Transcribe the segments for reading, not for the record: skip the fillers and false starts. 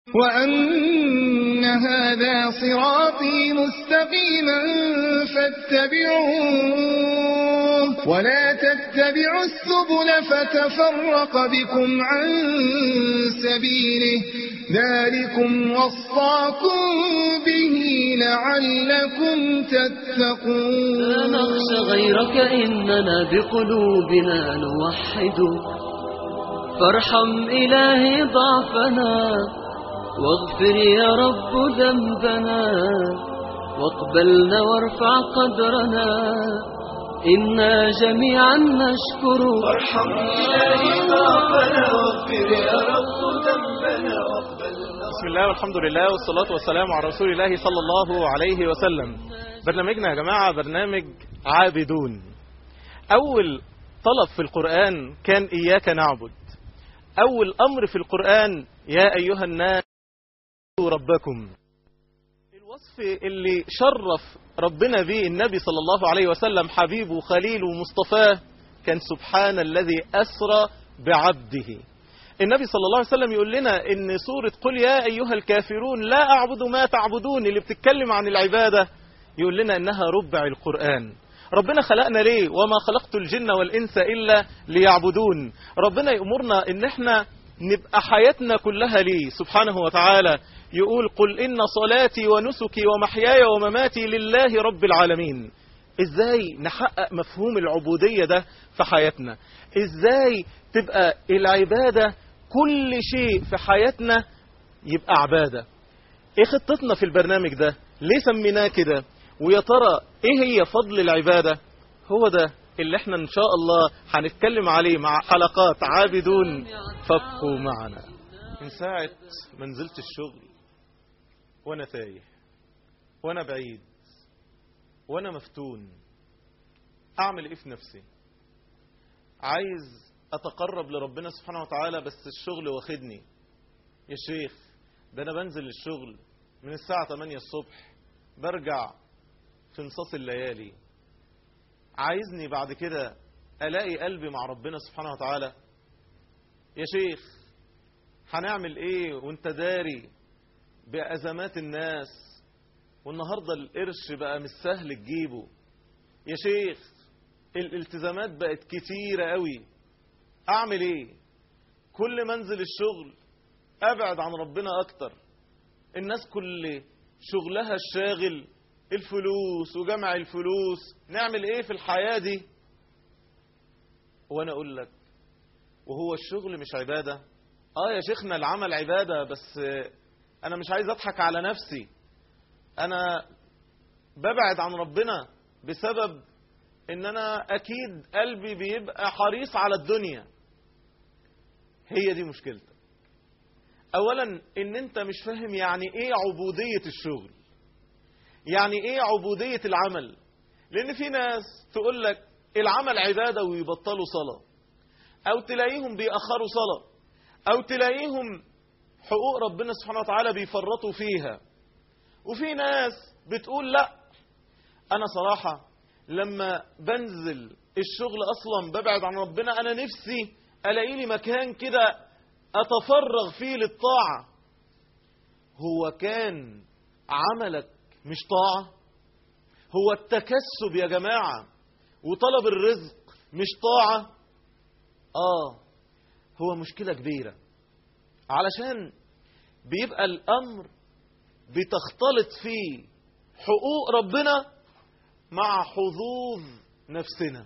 وأن هذا صراطي مستقيما فاتبعوه ولا تتبعوا السبل فتفرق بكم عن سبيله ذلكم وصاكم به لعلكم تتقون. لا نخشى غيرك إننا بقلوبنا نوحد، فارحم إلهي ضعفنا واغفر يا رب ذنبنا، واقبلنا وارفع قدرنا إنا جميعا نشكر. وارحم إلهي ضعفنا واغفر يا رب ذنبنا واقبلنا. بسم الله والحمد لله والصلاة والسلام على رسول الله صلى الله عليه وسلم. برنامجنا يا جماعة برنامج عابدون. أول طلب في القرآن كان إياك نعبد. أول أمر في القرآن يا أيها الناس ربكم. الوصف اللي شرف ربنا به النبي صلى الله عليه وسلم حبيبه وخليله ومصطفاه كان سبحان الذي أسرى بعبده. النبي صلى الله عليه وسلم يقول لنا ان سورة قل يا أيها الكافرون لا أعبد ما تعبدون اللي بتتكلم عن العبادة يقول لنا انها ربع القرآن. ربنا خلقنا ليه؟ وما خلقت الجن والإنس إلا ليعبدون. ربنا يأمرنا ان احنا نبقى حياتنا كلها ليه سبحانه وتعالى. يقول قل إن صلاتي ونسكي ومحياي ومماتي لله رب العالمين. ازاي نحقق مفهوم العبودية ده في حياتنا؟ ازاي تبقى العبادة كل شيء في حياتنا يبقى عبادة؟ ايه خطتنا في البرنامج ده؟ ليه سميناه كده؟ ويا ترى ايه هي فضل العبادة؟ هو ده اللي احنا ان شاء الله هنتكلم عليه مع حلقات عابدون. فابقوا معنا. من ساعة ما نزلت الشغل وانا تايه وانا بعيد وانا مفتون، اعمل ايه في نفسي؟ عايز اتقرب لربنا سبحانه وتعالى بس الشغل واخدني. يا شيخ ده انا بنزل الشغل من الساعة 8 الصبح برجع في نصاص الليالي. عايزني بعد كده الاقي قلبي مع ربنا سبحانه وتعالى؟ يا شيخ هنعمل ايه وانت داري بأزمات الناس والنهاردة القرش بقى مش سهل تجيبه؟ يا شيخ الالتزامات بقت كتيرة قوي، اعمل ايه؟ كل ما انزل الشغل ابعد عن ربنا اكتر. الناس كل شغلها الشاغل الفلوس وجمع الفلوس. نعمل ايه في الحياة دي؟ وانا اقول لك وهو الشغل مش عبادة؟ يا شيخنا العمل عبادة، بس انا مش عايز اضحك على نفسي. انا ببعد عن ربنا بسبب ان انا اكيد قلبي بيبقى حريص على الدنيا. هي دي مشكلتك. اولا ان انت مش فاهم يعني ايه عبودية الشغل، يعني ايه عبودية العمل. لان في ناس تقول لك العمل عبادة ويبطلوا صلاة، او تلاقيهم بيأخروا صلاة، او تلاقيهم حقوق ربنا سبحانه وتعالى بيفرطوا فيها. وفي ناس بتقول لا انا صراحة لما بنزل الشغل اصلا ببعد عن ربنا، انا نفسي الاقي لي مكان كده اتفرغ فيه للطاعة. هو كان عملك مش طاعة؟ هو التكسب يا جماعة وطلب الرزق مش طاعة؟ هو مشكلة كبيرة، علشان بيبقى الأمر بتختلط فيه حقوق ربنا مع حظوظ نفسنا.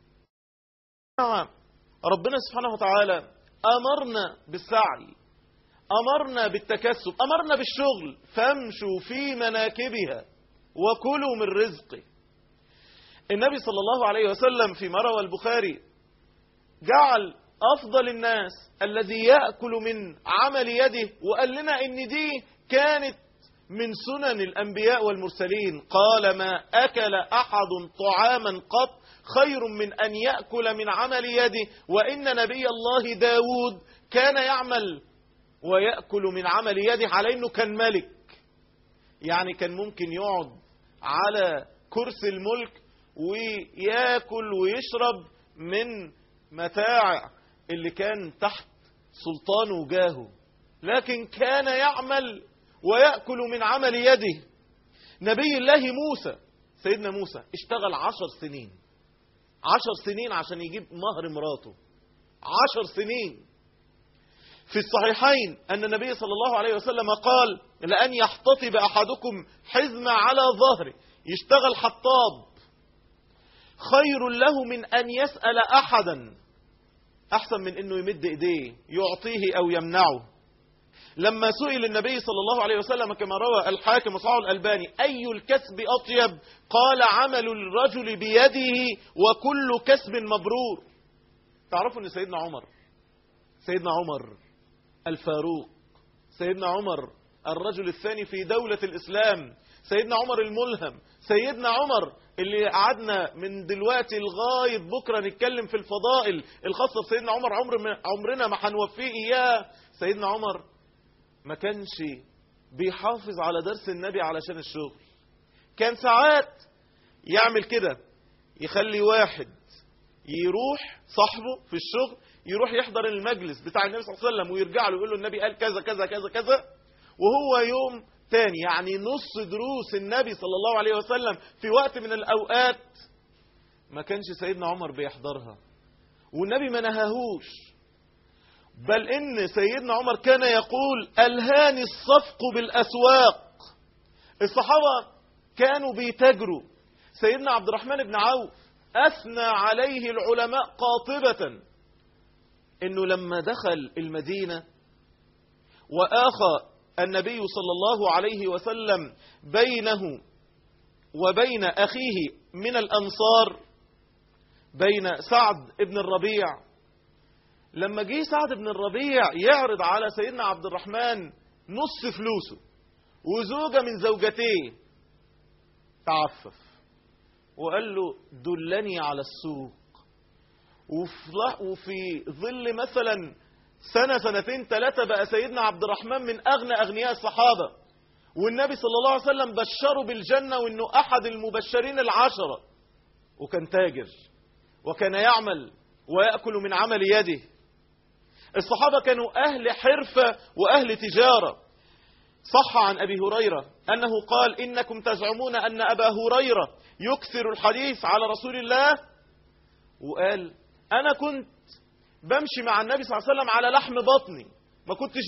ربنا سبحانه وتعالى أمرنا بالسعي، أمرنا بالتكسب، أمرنا بالشغل. فامشوا في مناكبها وكلوا من رزقه. النبي صلى الله عليه وسلم فيما روى البخاري جعل أفضل الناس الذي يأكل من عمل يده، وقال لنا إن دي كانت من سنن الأنبياء والمرسلين. قال ما أكل أحد طعاما قط خير من أن يأكل من عمل يده، وإن نبي الله داود كان يعمل ويأكل من عمل يده على إنه كان ملك. يعني كان ممكن يقعد على كرسي الملك ويأكل ويشرب من متاع اللي كان تحت سلطانه وجاهه. لكن كان يعمل ويأكل من عمل يده. نبي الله موسى، سيدنا موسى اشتغل 10 سنين 10 سنين عشان يجيب مهر مراته. 10 سنين. في الصحيحين أن النبي صلى الله عليه وسلم قال: لأن يحتطب أحدكم حزمة على ظهره، يشتغل حطاب، خير له من أن يسأل أحدا، أحسن من أنه يمد إيديه يعطيه أو يمنعه. لما سئل النبي صلى الله عليه وسلم كما روى الحاكم وصححه الألباني: أي الكسب أطيب؟ قال: عمل الرجل بيده وكل كسب مبرور. تعرفوا أن سيدنا عمر الفاروق، سيدنا عمر الرجل الثاني في دولة الإسلام، سيدنا عمر الملهم، سيدنا عمر اللي قعدنا من دلوقتي لغاية بكرة نتكلم في الفضائل الخاصة بسيدنا عمر، عمرنا ما هنوفيه إياه. سيدنا عمر ما كانش بيحافظ على درس النبي علشان الشغل. كان ساعات يعمل كده، يخلي واحد يروح صاحبه في الشغل يروح يحضر المجلس بتاع النبي صلى الله عليه وسلم ويرجع له يقول له النبي قال كذا كذا كذا كذا، وهو يوم تاني يعني نص دروس النبي صلى الله عليه وسلم في وقت من الأوقات ما كانش سيدنا عمر بيحضرها، والنبي ما نهاهوش. بل إن سيدنا عمر كان يقول: ألهاني الصفق بالأسواق. الصحابة كانوا بيتاجروا. سيدنا عبد الرحمن بن عوف أثنى عليه العلماء قاطبة إنه لما دخل المدينة وآخى النبي صلى الله عليه وسلم بينه وبين أخيه من الأنصار، بين سعد بن الربيع، لما جه سعد بن الربيع يعرض على سيدنا عبد الرحمن نص فلوسه وزوجة من زوجتيه، تعفف وقال له: دلني على السوق. وفي ظل مثلا سنة سنتين ثلاثة بقى سيدنا عبد الرحمن من أغنى أغنياء الصحابة، والنبي صلى الله عليه وسلم بشره بالجنة وإنه أحد المبشرين العشرة، وكان تاجر وكان يعمل ويأكل من عمل يده. الصحابة كانوا أهل حرفة وأهل تجارة. صح عن أبي هريرة أنه قال: إنكم تزعمون أن أبا هريرة يكثر الحديث على رسول الله، وقال: أنا كنت بمشي مع النبي صلى الله عليه وسلم على لحم بطني، ما كنتش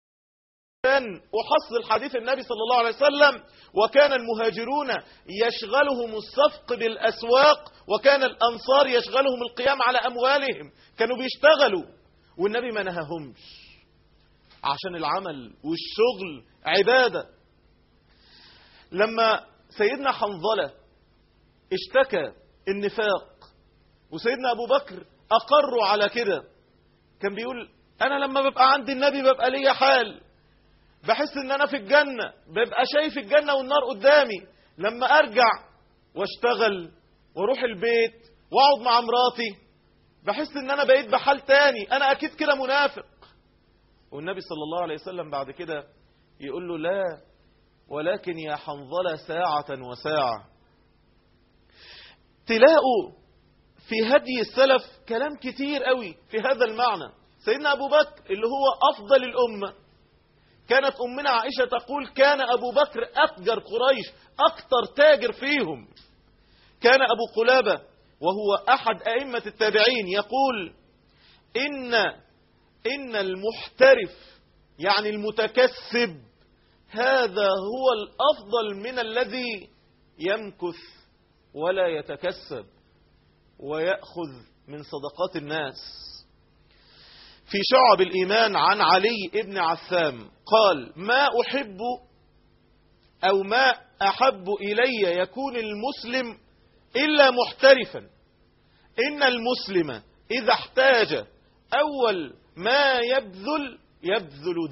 أحصل حديث النبي صلى الله عليه وسلم. وكان المهاجرون يشغلهم الصفق بالأسواق، وكان الأنصار يشغلهم القيام على أموالهم، كانوا بيشتغلوا والنبي ما نهاهمش عشان العمل والشغل عبادة. لما سيدنا حنظلة اشتكى النفاق وسيدنا أبو بكر أقروا على كده، كان بيقول: أنا لما ببقى عند النبي ببقى ليا حال، بحس ان انا في الجنة، ببقى شايف الجنة والنار قدامي، لما ارجع واشتغل واروح البيت واقعد مع مراتي بحس ان انا بقيت بحال تاني، انا اكيد كده منافق. والنبي صلى الله عليه وسلم بعد كده يقول له: لا، ولكن يا حنظلة ساعة وساعة. تلاقوا في هدي السلف كلام كتير قوي في هذا المعنى. سيدنا أبو بكر اللي هو أفضل الأمة، كانت أمنا عائشة تقول: كان أبو بكر أتجر قريش، أكتر تاجر فيهم. كان أبو قلابة وهو أحد أئمة التابعين يقول: إن المحترف يعني المتكسب هذا هو الأفضل من الذي يمكث ولا يتكسب ويأخذ من صدقات الناس. في شعب الإيمان عن علي بن عثام قال: ما أحب أو ما أحب إلي يكون المسلم إلا محترفا. إن المسلم إذا احتاج أول ما يبذل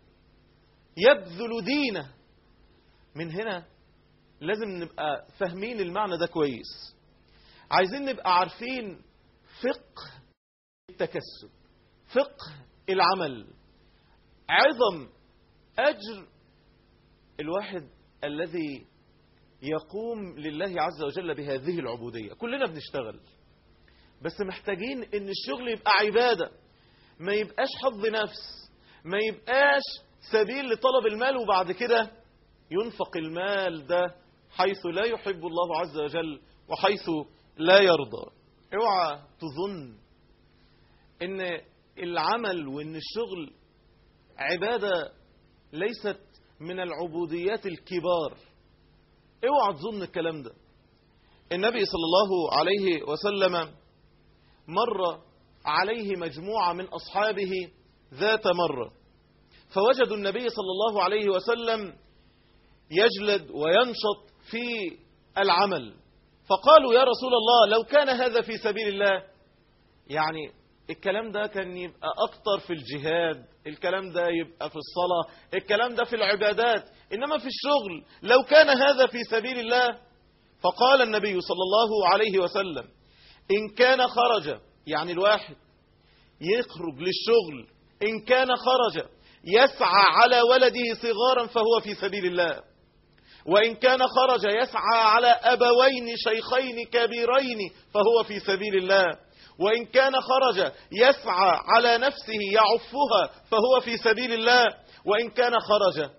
دينه. من هنا لازم نبقى فاهمين المعنى ده كويس. عايزين نبقى عارفين فقه التكسب، فقه العمل، عظم أجر الواحد الذي يقوم لله عز وجل بهذه العبودية. كلنا بنشتغل، بس محتاجين ان الشغل يبقى عبادة، ما يبقاش حظ نفس، ما يبقاش سبيل لطلب المال وبعد كده ينفق المال ده حيث لا يحب الله عز وجل وحيث لا يرضى. اوعى تظن ان العمل وان الشغل عبادة ليست من العبوديات الكبار. اوعى تظن الكلام ده. النبي صلى الله عليه وسلم مر عليه مجموعة من أصحابه ذات مرة، فوجدوا النبي صلى الله عليه وسلم يجلد وينشط في العمل، فقالوا يا رسول الله لو كان هذا في سبيل الله، يعني الكلام ده كان يبقى أكتر في الجهاد، الكلام ده يبقى في الصلاة، الكلام ده في العبادات، إنما في الشغل لو كان هذا في سبيل الله. فقال النبي صلى الله عليه وسلم إن كان خرج، يعني الواحد يخرج للشغل، إن كان خرج يسعى على ولده صغارا فهو في سبيل الله، وإن كان خرج يسعى على أبوين شيخين كبيرين فهو في سبيل الله، وإن كان خرج يسعى على نفسه يعفها فهو في سبيل الله، وإن كان خرج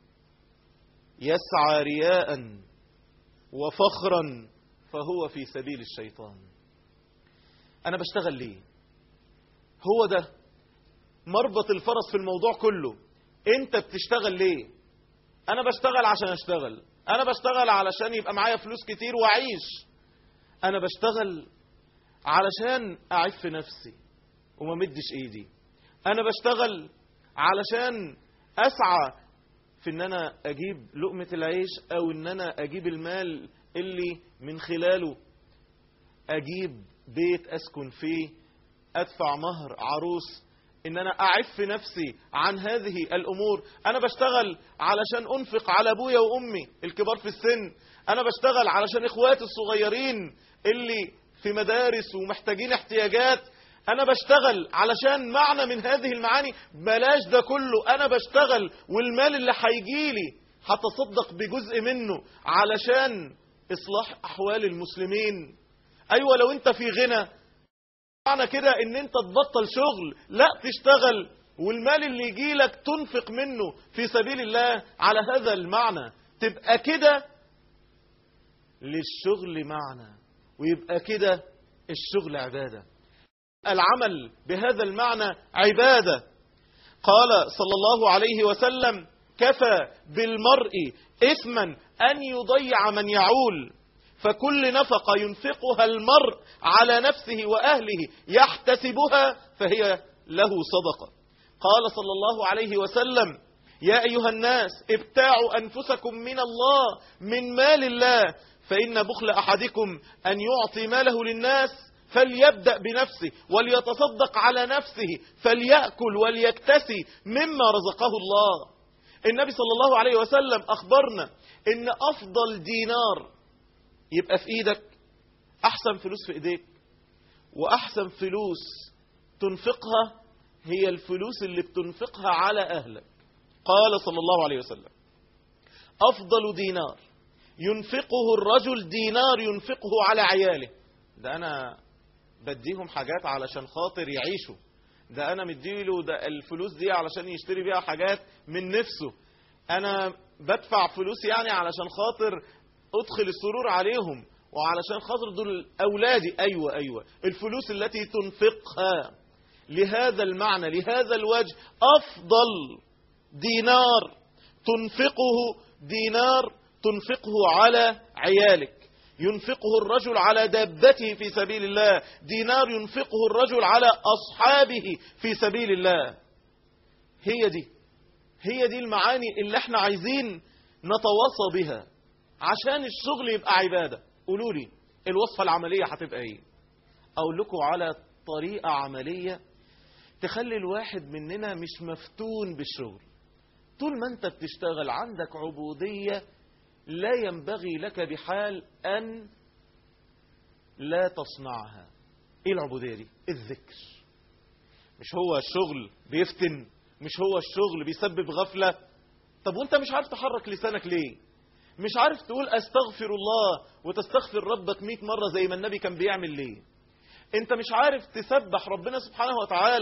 يسعى رياء وفخرا فهو في سبيل الشيطان. أنا بشتغل ليه؟ هو ده مربط الفرس في الموضوع كله. أنت بتشتغل ليه؟ أنا بشتغل عشان أشتغل، أنا بشتغل علشان يبقى معايا فلوس كتير وأعيش، أنا بشتغل علشان أعف نفسي وما مدش إيدي، أنا بشتغل علشان أسعى في ان انا اجيب لقمة العيش، او ان انا اجيب المال اللي من خلاله اجيب بيت اسكن فيه، ادفع مهر عروس، ان انا اعف نفسي عن هذه الامور. انا بشتغل علشان انفق على ابويا وامي الكبار في السن، انا بشتغل علشان اخواتي الصغيرين اللي في مدارس ومحتاجين احتياجات، أنا بشتغل علشان معنى من هذه المعاني. بلاش ده كله، أنا بشتغل والمال اللي هيجيلي هتصدق بجزء منه علشان إصلاح أحوال المسلمين. أيوة لو أنت في غنى معنى كده إن أنت تبطل شغل، لا تشتغل والمال اللي يجيلك تنفق منه في سبيل الله. على هذا المعنى تبقى كده للشغل معنى، ويبقى كده الشغل عبادة. العمل بهذا المعنى عبادة. قال صلى الله عليه وسلم كفى بالمرء إثما أن يضيع من يعول، فكل نفقة ينفقها المرء على نفسه وأهله يحتسبها فهي له صدقة. قال صلى الله عليه وسلم يا أيها الناس ابتاعوا أنفسكم من الله من مال الله، فإن بخل أحدكم أن يعطي ماله للناس فليبدأ بنفسه وليتصدق على نفسه فليأكل وليكتسي مما رزقه الله. النبي صلى الله عليه وسلم أخبرنا إن أفضل دينار يبقى في إيدك أحسن فلوس في إيديك، وأحسن فلوس تنفقها هي الفلوس اللي بتنفقها على أهلك. قال صلى الله عليه وسلم أفضل دينار ينفقه الرجل دينار ينفقه على عياله. ده أنا بديهم حاجات علشان خاطر يعيشوا، ده أنا مديله ده الفلوس دي علشان يشتري بيها حاجات من نفسه، أنا بدفع فلوس يعني علشان خاطر أدخل السرور عليهم وعلشان خاطر دول أولادي. أيوة الفلوس التي تنفقها لهذا المعنى لهذا الوجه أفضل دينار تنفقه على عيالك، ينفقه الرجل على دابته في سبيل الله، دينار ينفقه الرجل على أصحابه في سبيل الله. هي دي المعاني اللي احنا عايزين نتواصى بها عشان الشغل يبقى عبادة. قولوا لي الوصفة العملية هتبقى ايه؟ اقول لكم على طريقة عملية تخلي الواحد مننا مش مفتون بالشغل. طول ما انت بتشتغل عندك عبودية لا ينبغي لك بحال أن لا تصنعها. ايه العبودية دي؟ الذكر. مش هو الشغل بيفتن؟ مش هو الشغل بيسبب غفلة؟ طب وانت مش عارف تحرك لسانك ليه؟ مش عارف تقول استغفر الله وتستغفر ربك 100 مرة زي ما النبي كان بيعمل ليه؟ انت مش عارف تسبح ربنا سبحانه وتعالى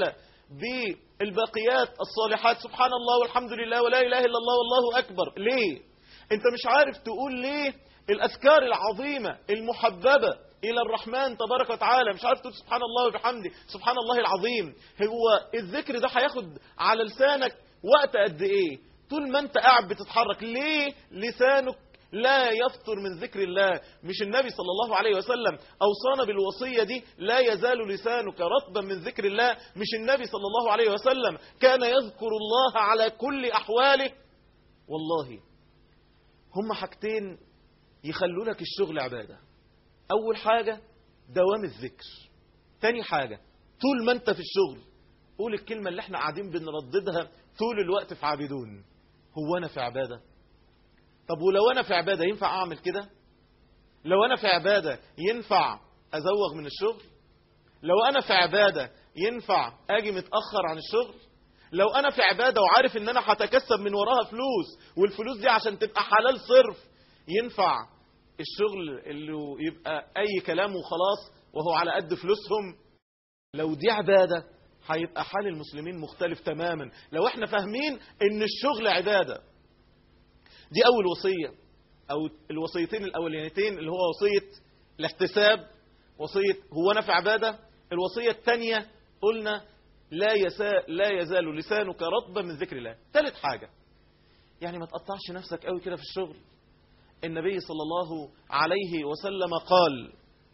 بالباقيات الصالحات سبحان الله والحمد لله ولا إله إلا الله والله أكبر. ليه؟ أنت مش عارف تقول ليه الأذكار العظيمة المحببة إلى الرحمن تبارك وتعالى، مش عارف تقول سبحان الله وبحمده سبحان الله العظيم. هو الذكر ده هياخد على لسانك وقت قد إيه؟ طول ما أنت قاعد بتتحرك. ليه لسانك لا يفطر من ذكر الله؟ مش النبي صلى الله عليه وسلم أوصانا بالوصية دي؟ لا يزال لسانك رطبا من ذكر الله. مش النبي صلى الله عليه وسلم كان يذكر الله على كل أحواله؟ والله هم حاجتين يخلوا لك الشغل عبادة. أول حاجة دوام الذكر. تاني حاجة طول ما أنت في الشغل قول الكلمة اللي احنا قاعدين بنرددها طول الوقت في عابدون: هو أنا في عبادة؟ طب ولو أنا في عبادة ينفع أعمل كده؟ لو أنا في عبادة ينفع أزوغ من الشغل؟ لو أنا في عبادة ينفع أجي متأخر عن الشغل؟ لو أنا في عبادة وعارف إن أنا هتكسب من وراها فلوس والفلوس دي عشان تبقى حلال صرف، ينفع الشغل اللي يبقى أي كلام وخلاص وهو على قد فلوسهم؟ لو دي عبادة هيبقى حال المسلمين مختلف تماما لو احنا فاهمين إن الشغل عبادة. دي أول وصية، أو الوصيتين الأولانيتين اللي هو وصية الاحتساب، وصية هو أنا في عبادة. الوصية الثانية قلنا لا يزال لسانك رطبا من ذكر الله. ثالث حاجة يعني ما تقطعش نفسك قوي كده في الشغل. النبي صلى الله عليه وسلم قال: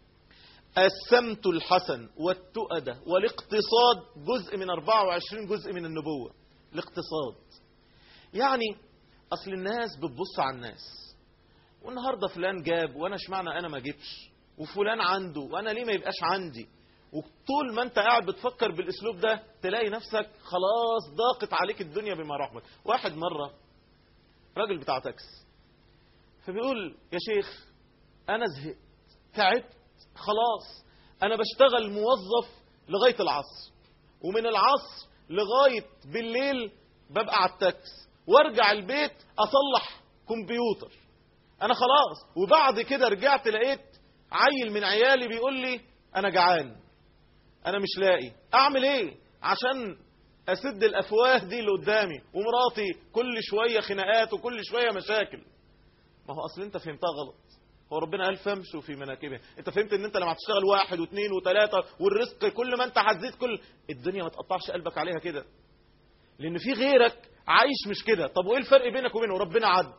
السمت الحسن والتؤدة والاقتصاد جزء من 24 جزء من النبوة. الاقتصاد يعني أصل الناس بتبص على الناس، والنهاردة فلان جاب وأنا اشمعنى أنا ما جبش، وفلان عنده وأنا ليه ما يبقاش عندي. وطول ما أنت قاعد بتفكر بالأسلوب ده تلاقي نفسك خلاص ضاقت عليك الدنيا بما رحمت. واحد مرة راجل بتاع تاكس فبيقول: يا شيخ أنا زهقت تعبت خلاص، أنا بشتغل موظف لغاية العصر، ومن العصر لغاية بالليل ببقى على التاكس، وارجع البيت أصلح كمبيوتر، أنا خلاص. وبعد كده رجعت لقيت عيل من عيالي بيقول لي: أنا جعان، أنا مش لاقي أعمل إيه عشان أسد الأفواه دي اللي قدامي، ومراتي كل شوية خناقات وكل شوية مشاكل. ما هو أصل أنت فهمتها غلط. هو ربنا قال: فامشوا في مناكبه. أنت فهمت أن أنت لما هتشتغل 1 و2 و3 والرزق كل ما أنت هتزيد كل الدنيا ما تقطعش قلبك عليها كده، لأن في غيرك عايش مش كده. طب وإيه الفرق بينك وبينه؟ ربنا عدل.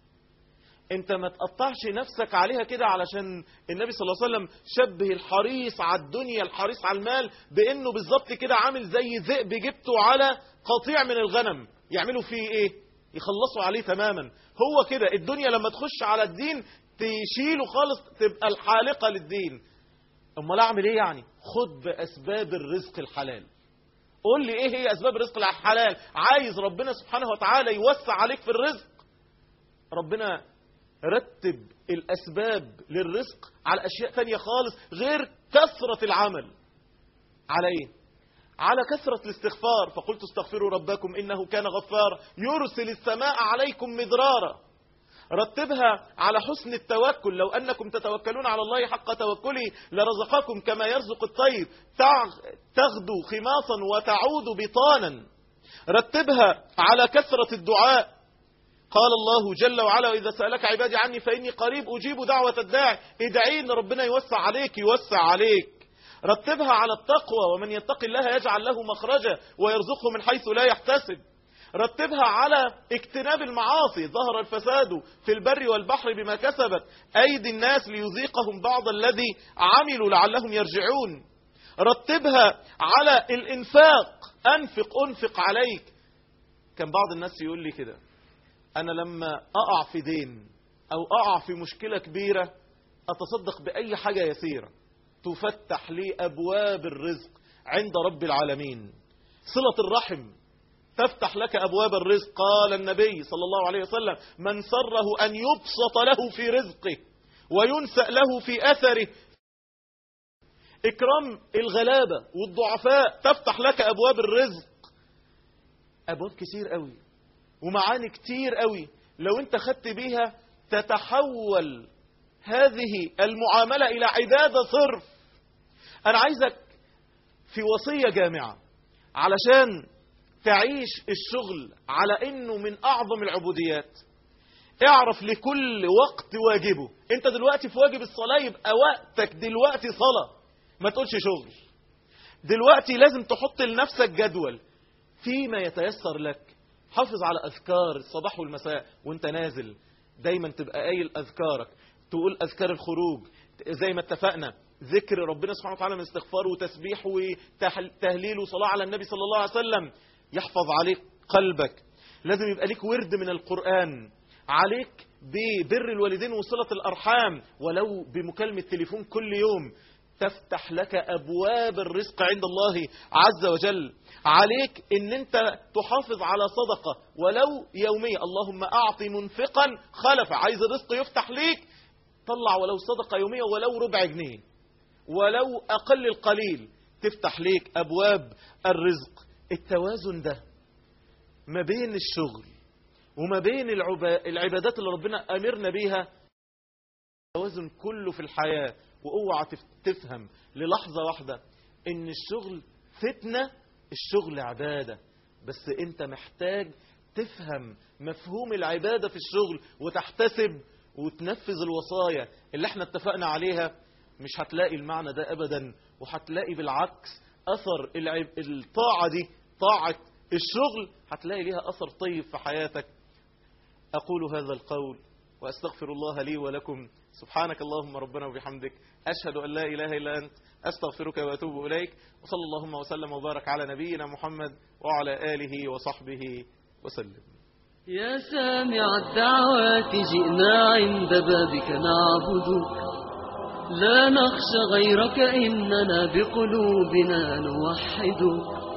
أنت ما تقطعش نفسك عليها كده، علشان النبي صلى الله عليه وسلم شبه الحريص على الدنيا الحريص على المال بأنه بالظبط كده عامل زي ذئب جبته على قطيع من الغنم، يعملوا فيه إيه؟ يخلصوا عليه تماما. هو كده الدنيا لما تخش على الدين تشيله خالص، تبقى الحالقة للدين. أمال أعمل إيه يعني؟ خد بأسباب الرزق الحلال. قول لي إيه هي أسباب الرزق الحلال؟ عايز ربنا سبحانه وتعالى يوسع عليك في الرزق، ربنا رتب الأسباب للرزق على أشياء تانية خالص غير كثرة العمل. على إيه؟ على كثرة الاستغفار. فقلت استغفروا ربكم إنه كان غفارا يرسل السماء عليكم مدرارا. رتبها على حسن التوكل: لو أنكم تتوكلون على الله حق توكله لرزقكم كما يرزق الطير تغدو خماصا وتعود بطانا. رتبها على كثرة الدعاء. قال الله جل وعلا: وإذا سألك عبادي عني فإني قريب أجيب دعوة الداعي. ادعي إن ربنا يوسع عليك يوسع عليك. رتبها على التقوى: ومن يتق الله يجعل له مخرجا ويرزقه من حيث لا يحتسب. رتبها على اجتناب المعاصي: ظهر الفساد في البر والبحر بما كسبت أيدي الناس ليذيقهم بعض الذي عملوا لعلهم يرجعون. رتبها على الإنفاق: أنفق عليك. كان بعض الناس يقول لي كده: أنا لما أقع في دين أو أقع في مشكلة كبيرة أتصدق بأي حاجة يسيرة تفتح لي أبواب الرزق عند رب العالمين. صلة الرحم تفتح لك أبواب الرزق. قال النبي صلى الله عليه وسلم: من سره أن يبسط له في رزقه وينسأ له في أثره. إكرام الغلابة والضعفاء تفتح لك أبواب الرزق. أبواب كتير قوي ومعاني كتير قوي لو انت خدت بيها تتحول هذه المعاملة إلى عبادة صرف. أنا عايزك في وصية جامعة علشان تعيش الشغل على انه من اعظم العبوديات. اعرف لكل وقت واجبه. انت دلوقتي في واجب الصلاة، يبقى وقتك دلوقتي صلاة، ما تقولش شغل. دلوقتي لازم تحط لنفسك جدول فيما يتيسر لك. حافظ على اذكار الصباح والمساء وانت نازل، دايما تبقى قايل اذكارك، تقول اذكار الخروج زي ما اتفقنا، ذكر ربنا سبحانه وتعالى من استغفار وتسبيح وتهليل وصلاة على النبي صلى الله عليه وسلم يحفظ عليك قلبك. لازم يبقى ليك ورد من القرآن، عليك ببر الوالدين وصلة الأرحام، ولو بمكالمة تليفون كل يوم تفتح لك أبواب الرزق عند الله عز وجل. عليك ان انت تحافظ على صدقة ولو يومية. اللهم أعطي منفقا خلفا، عايز الرزق يفتح ليك، طلع ولو صدقة يومية ولو ربع جنيه، ولو أقل القليل، تفتح ليك أبواب الرزق. التوازن ده ما بين الشغل وما بين العبادات اللي ربنا أمرنا بيها، التوازن كله في الحياة. واوعى تفهم للحظة واحدة ان الشغل فتنة، الشغل عبادة. بس انت محتاج تفهم مفهوم العبادة في الشغل وتحتسب وتنفذ الوصايا اللي احنا اتفقنا عليها. مش هتلاقي المعنى ده ابدا، وهتلاقي بالعكس اثر الطاعة دي، طاعة الشغل، هتلاقي ليها اثر طيب في حياتك. اقول هذا القول وأستغفر الله لي ولكم. سبحانك اللهم ربنا وبحمدك، أشهد أن لا إله إلا أنت، أستغفرك وأتوب إليك. وصلى اللهم وسلم وبارك على نبينا محمد وعلى آله وصحبه وسلم. يا سامع الدعوات جئنا عند بابك نعبدك، لا نخشى غيرك إننا بقلوبنا نوحدك.